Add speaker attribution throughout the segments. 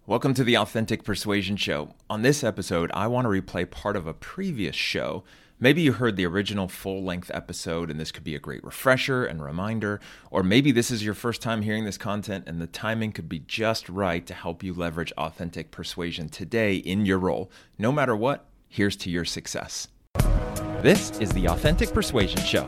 Speaker 1: Welcome to the Authentic Persuasion Show. On this episode, I want to replay part of a previous show. Maybe you heard the original full-length episode, and this could be a great refresher and reminder, or maybe this is your first time hearing this content, and the timing could be just right to help you leverage authentic persuasion today in your role. No matter what, here's to your success. This is the Authentic Persuasion Show.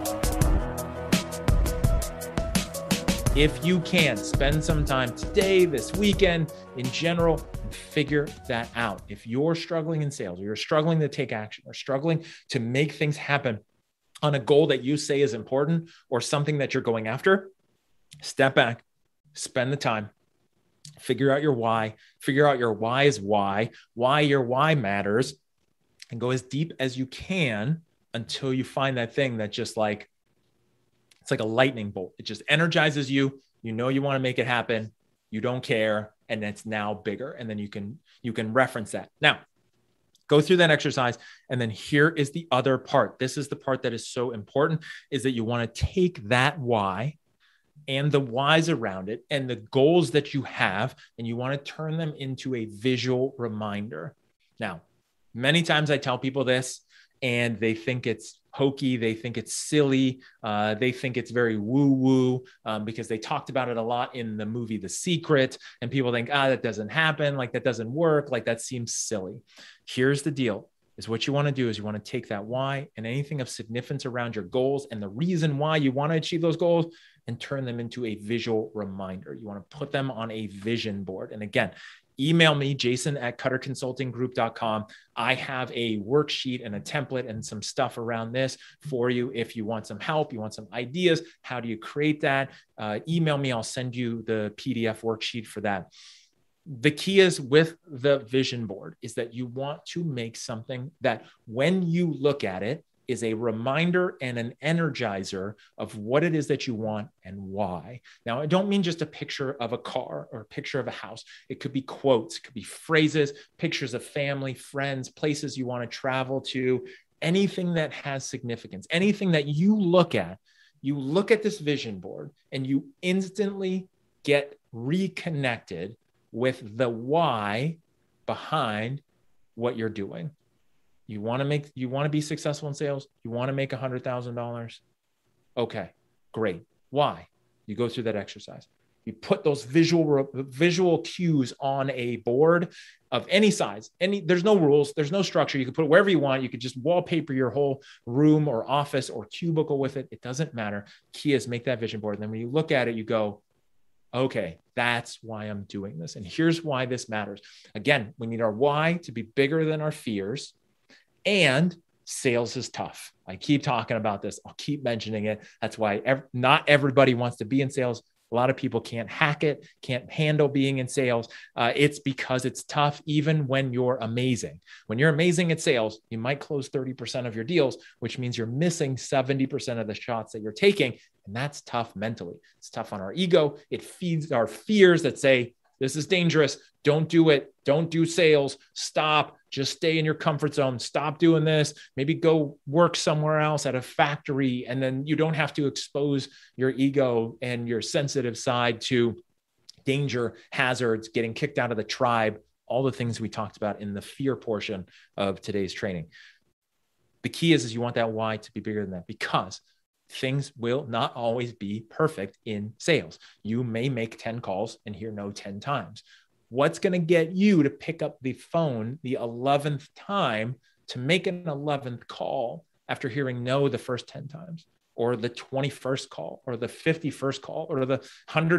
Speaker 1: If you can, spend some time today, this weekend, in general, and figure that out. If you're struggling in sales, or you're struggling to take action, or struggling to make things happen on a goal that you say is important, or something that you're going after, step back, spend the time, figure out your why, figure out your why's why your why matters, and go as deep as you can until you find that thing that just it's like a lightning bolt. It just energizes you. You know you want to make it happen. You don't care. And it's now bigger. And then you can reference that. Now, go through that exercise. And then here is the other part. This is the part that is so important, is that you want to take that why and the whys around it and the goals that you have, and you want to turn them into a visual reminder. Now, many times I tell people this, and they think it's hokey. They think it's silly. They think it's very woo-woo because they talked about it a lot in the movie The Secret. And people think, that doesn't happen. That doesn't work. That seems silly. Here's the deal, is what you want to do is you want to take that why and anything of significance around your goals and the reason why you want to achieve those goals and turn them into a visual reminder. You want to put them on a vision board. And again, email me, jason@cutterconsultinggroup.com. I have a worksheet and a template and some stuff around this for you. If you want some help, you want some ideas, how do you create that? Email me, I'll send you the PDF worksheet for that. The key is with the vision board is that you want to make something that when you look at it is a reminder and an energizer of what it is that you want and why. Now, I don't mean just a picture of a car or a picture of a house. It could be quotes, it could be phrases, pictures of family, friends, places you want to travel to, anything that has significance, anything that you look at this vision board and you instantly get reconnected with the why behind what you're doing. You want to be successful in sales. You want to make $100,000. Okay, great. Why? You go through that exercise. You put those visual cues on a board of any size. There's no rules. There's no structure. You can put it wherever you want. You could just wallpaper your whole room or office or cubicle with it. It doesn't matter. Key is make that vision board. And then when you look at it, you go, okay, that's why I'm doing this. And here's why this matters. Again, we need our why to be bigger than our fears. And sales is tough. I keep talking about this. I'll keep mentioning it. That's why not everybody wants to be in sales. A lot of people can't hack it, can't handle being in sales. It's because it's tough, even when you're amazing. When you're amazing at sales, you might close 30% of your deals, which means you're missing 70% of the shots that you're taking. And that's tough mentally. It's tough on our ego. It feeds our fears that say, this is dangerous. Don't do it. Don't do sales. Stop. Just stay in your comfort zone. Stop doing this. Maybe go work somewhere else at a factory. And then you don't have to expose your ego and your sensitive side to danger, hazards, getting kicked out of the tribe, all the things we talked about in the fear portion of today's training. The key is you want that why to be bigger than that, because things will not always be perfect in sales. You may make 10 calls and hear no 10 times. What's going to get you to pick up the phone the 11th time to make an 11th call after hearing no the first 10 times, or the 21st call, or the 51st call, or the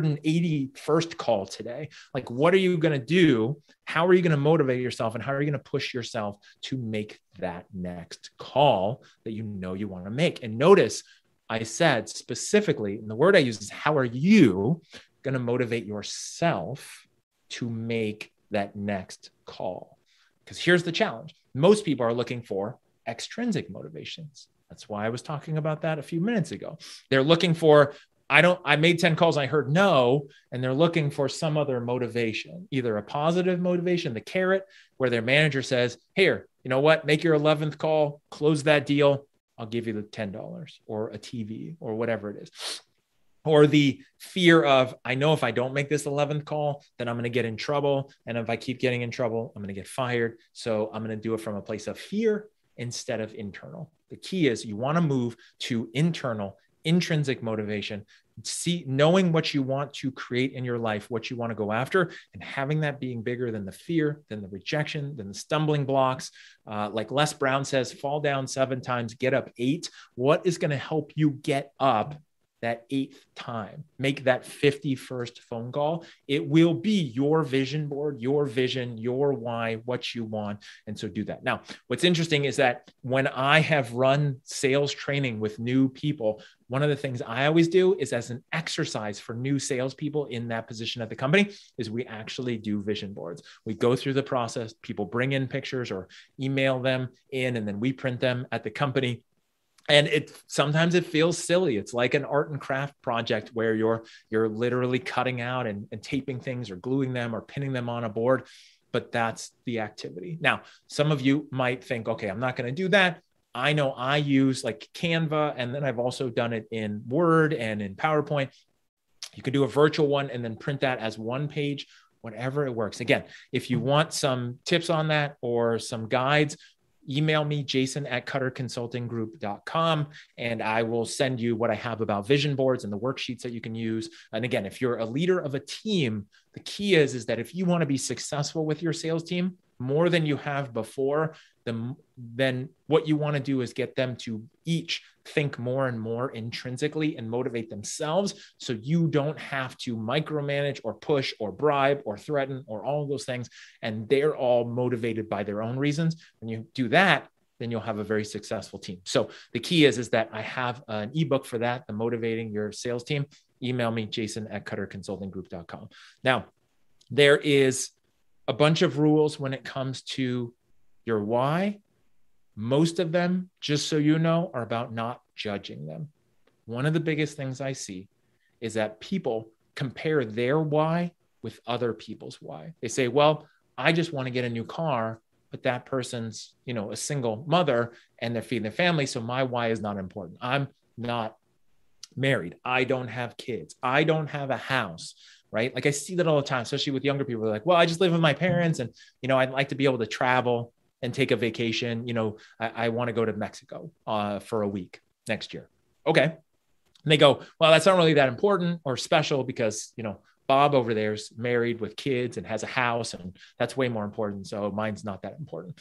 Speaker 1: 181st call today? What are you going to do? How are you going to motivate yourself? And how are you going to push yourself to make that next call that you know you want to make? And notice, I said specifically, and the word I use is, how are you going to motivate yourself to make that next call? Because here's the challenge. Most people are looking for extrinsic motivations. That's why I was talking about that a few minutes ago. They're looking for, I made 10 calls, I heard no, and they're looking for some other motivation, either a positive motivation, the carrot, where their manager says, here, you know what, make your 11th call, close that deal, I'll give you the $10 or a TV or whatever it is. or the fear of, I know if I don't make this 11th call, then I'm going to get in trouble. And if I keep getting in trouble, I'm going to get fired. So I'm going to do it from a place of fear instead of internal. The key is you want to move to internal, intrinsic motivation, knowing what you want to create in your life, what you want to go after, and having that being bigger than the fear, than the rejection, than the stumbling blocks. Like Les Brown says, fall down 7 times, get up 8. What is going to help you get up that 8th time? Make that 51st phone call. It will be your vision board, your vision, your why, what you want. And so do that. Now, what's interesting is that when I have run sales training with new people, one of the things I always do is, as an exercise for new salespeople in that position at the company, is we actually do vision boards. We go through the process. People bring in pictures or email them in, and then we print them at the company. And sometimes it feels silly. It's like an art and craft project where you're literally cutting out and taping things or gluing them or pinning them on a board. But that's the activity. Now, some of you might think, okay, I'm not going to do that. I know I use like Canva, and then I've also done it in Word and in PowerPoint. You can do a virtual one and then print that as one page, whatever it works. Again, if you want some tips on that or some guides, email me, jason@cutterconsultinggroup.com, and I will send you what I have about vision boards and the worksheets that you can use. And again, if you're a leader of a team, the key is that if you want to be successful with your sales team more than you have before, then what you want to do is get them to each think more and more intrinsically and motivate themselves, so you don't have to micromanage or push or bribe or threaten or all of those things. And they're all motivated by their own reasons. When you do that, then you'll have a very successful team. So the key is that I have an ebook for that, the Motivating Your Sales Team. Email me, jason@cutterconsultinggroup.com. Now, there is a bunch of rules when it comes to your why. Most of them, just so you know, are about not judging them. One of the biggest things I see is that people compare their why with other people's why. They say, well, I just want to get a new car, but that person's, a single mother and they're feeding their family. So my why is not important. I'm not married. I don't have kids. I don't have a house. Right? Like I see that all the time, especially with younger people. They're like, well, I just live with my parents and, I'd like to be able to travel and take a vacation. I want to go to Mexico for a week next year. Okay. And they go, well, that's not really that important or special because, Bob over there's married with kids and has a house, and that's way more important. So mine's not that important.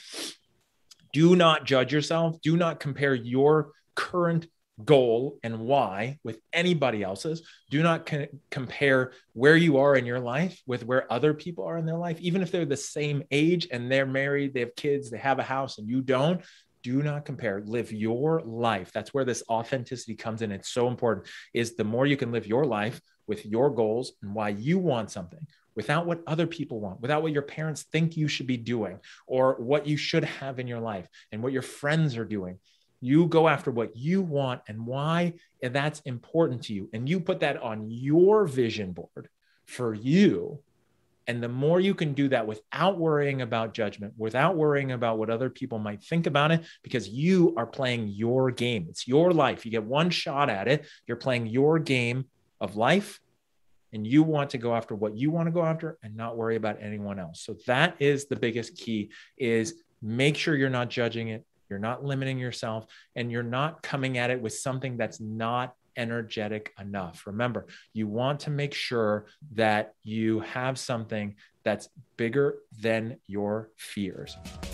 Speaker 1: Do not judge yourself. Do not compare your current goal and why with anybody else's. Do not compare where you are in your life with where other people are in their life. Even if they're the same age and they're married, they have kids, they have a house, and you don't. Do not compare. Live your life. That's where this authenticity comes in. It's so important, is the more you can live your life with your goals and why you want something, without what other people want, without what your parents think you should be doing or what you should have in your life and what your friends are doing. You go after what you want and why, and that's important to you. And you put that on your vision board for you. And the more you can do that without worrying about judgment, without worrying about what other people might think about it, because you are playing your game. It's your life. You get one shot at it. You're playing your game of life, and you want to go after what you want to go after and not worry about anyone else. So that is the biggest key, is make sure you're not judging it. You're not limiting yourself, and you're not coming at it with something that's not energetic enough. Remember, you want to make sure that you have something that's bigger than your fears.